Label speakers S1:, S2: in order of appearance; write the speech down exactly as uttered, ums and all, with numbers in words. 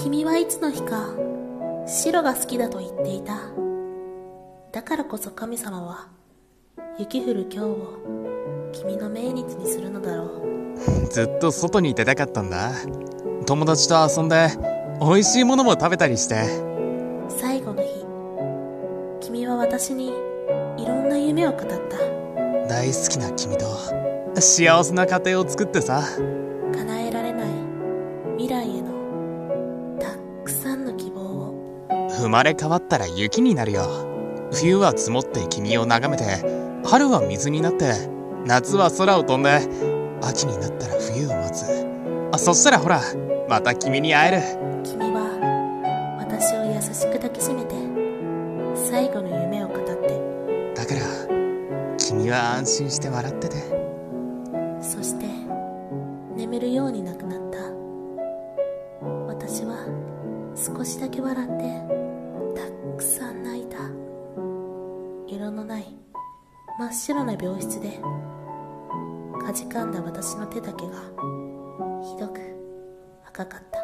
S1: 君はいつの日か白が好きだと言っていた。だからこそ神様は雪降る今日を君の命日にするのだろう。
S2: ずっと外に出たかったんだ。友達と遊んで美味しいものも食べたりして。
S1: 最後の日、君は私にいろんな夢を語った。
S2: 大好きな君と幸せな家庭を作ってさ。
S1: 叶えられない未来へのたくさんの希望を。
S2: 生まれ変わったら雪になるよ。冬は積もって君を眺めて、春は水になって、夏は空を飛んで、秋になったら冬を待つ。あ、そしたらほら、また君に会える。
S1: 君は私を優しく抱きしめて最後の夢を語って。
S2: だから君は安心して笑ってて。
S1: そして眠るように亡くなった。私は少しだけ笑ってたくさん泣いた。色のない真っ白な病室でかじかんだ私の手だけがひどく赤かった。